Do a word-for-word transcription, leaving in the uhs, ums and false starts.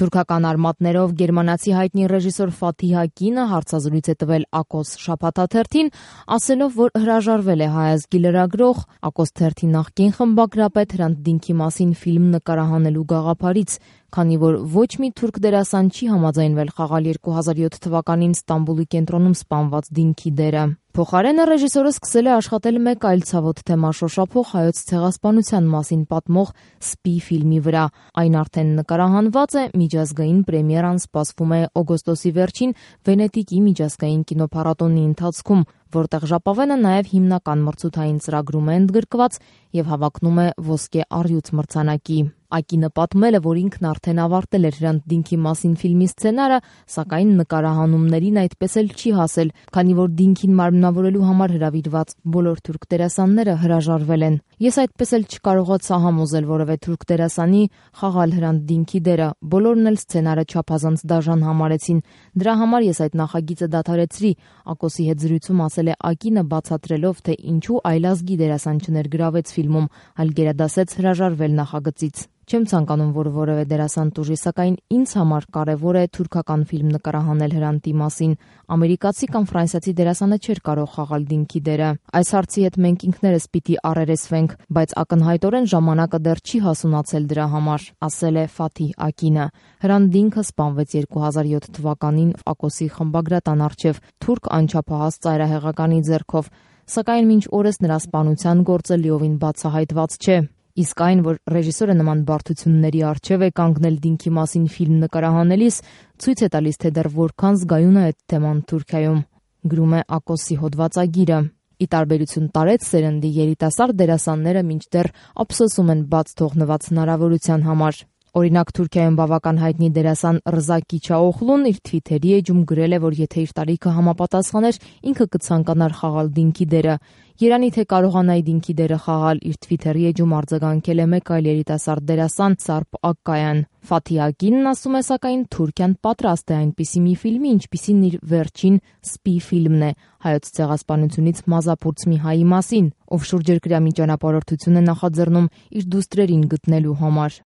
Թուրքական արմատներով գերմանացի հայտնի ռեժիսոր Ֆաթիհ Ակինը հարցազրույց է տվել Ակոս շաբաթաթերթին, ասելով, որ հրաժարվել է հայազգի լրագրող Ակոս թերթի նախկին խմբագրապետ Հրանտ Դինքի մասին ֆիլմ նկարահանելու գաղափարից, քանի որ ոչ մի թուրք դերասան չի համաձայնվել խաղալ երկու հազար յոթ թվականին Ստամբուլի կենտրոնում սպանված Դինքի դերը։ Փոխարենը ռեժիսորը սկսել է աշխատել մեկ այլ ցավոտ թեմա շոշափող հայոց ցեղասպանության մասին պատմող «Սպի» ֆիլմի վրա։ Այն արդեն նկարահանված է, միջազգային պրեմիերան սպասվում է օգոստոսի վերջին Վենետիկի միջազգային կինոփառատոնի ընթացքում, որտեղ ժապավենը նաև հիմնական մրցութային ծրագրում է ընդգրկված և հավակնում է ոսկե առյուծ մրցանակի։ Ակինը պատմել է, որ ինքն արդեն ավարտել էր Հրանտ Դինքի մասին ֆիլմի սցենարը, սակայն նկարահանումներին այդպես էլ չի հասել, քանի որ Դինքին մարմնավորելու համար հրավիրված բոլոր թուրք դերասանները հրաժարվել են։ Ես այդպես էլ չկարողացա համոզել որևէ թուրք դերասանի խաղալ Հրանտ Դինքի դերը, բոլորն էլ սցենարը չափազանց դաժան համարեցին։ Դրա համար ես այդ նախագիծը դադարեցրի, Ակոսի հետ զրույցում ասել է Ակինը, բացատրելով, թե ինչու այլազգի դերասան չներգրավեց ֆիլմում, այլ գերադասեց հրաժարվել նախագծից։ Չեմ ցանկանում, որ որևէ դերասան տուժի, սակայն ինձ համար կարևոր է թուրքական ֆիլմ նկարահանել Հրանտի մասին։ Ամերիկացի կամ ֆրանսիացի դերասանը չէր կարող խաղալ Դինքի դերը։ Այս հարցի հետ մենք ինքներս պիտի առերեսվենք, բայց ակնհայտորեն ժամանակը դեռ չի հասունացել դրա համար, ասել է Ֆաթիհ Ակինը։ Հրանտ Դինքը սպանվեց երկու հազար յոթ թվականին Ակոսի խմբագրատան առջև թուրք անչափահաս ծայրահեղականի ձեռքով, սակայն մինչ օրս նրա սպանության գործը լիովին բացահայտված չէ։ Իսկ այն, որ ռեժիսորը նման բարդությունների առջև է կանգնել Դինքի մասին ֆիլմ նկարահանելիս, ցույց է տալիս, թե դեռ որքան զգայուն է այդ թեման Թուրքիայում, գրում է Ակոսի հոդվածագիրը։ Ի տարբերություն տարեց սերնդի, երիտասարդ դերասանները մինչդեռ ափսոսում են բաց թողնված հնարավորության համար։ Օրինակ, Թուրքիայում բավական հայտնի դերասան Ռզա Կիչաօղլուն իր թվիթերի էջում գրել է, որ եթե իր տարիքը համապատասխաներ, ինքը կցանկանար խաղալ Դինքի դերը։ Երանի թե կարողանայի Դինքի դերը խաղալ, իր թվիթերի էջում արձագանքել է մեկ այլ երիտասարդ դերասան Սարփ Ակկայան։ Ֆաթիհ Ակինն ասում է, սակայն Թուրքիան պատրաստ է այնպիսի մի ֆիլմի, ինչպիսին իր վերջին «Սպի» ֆիլմն է, հայոց ցեղասպանությունից մազապուրծ մի հայի մասին, ով շուրջերկրյա մի ճանապարհորդություն է նախաձեռնում իր դուստրերին գտնելու համար։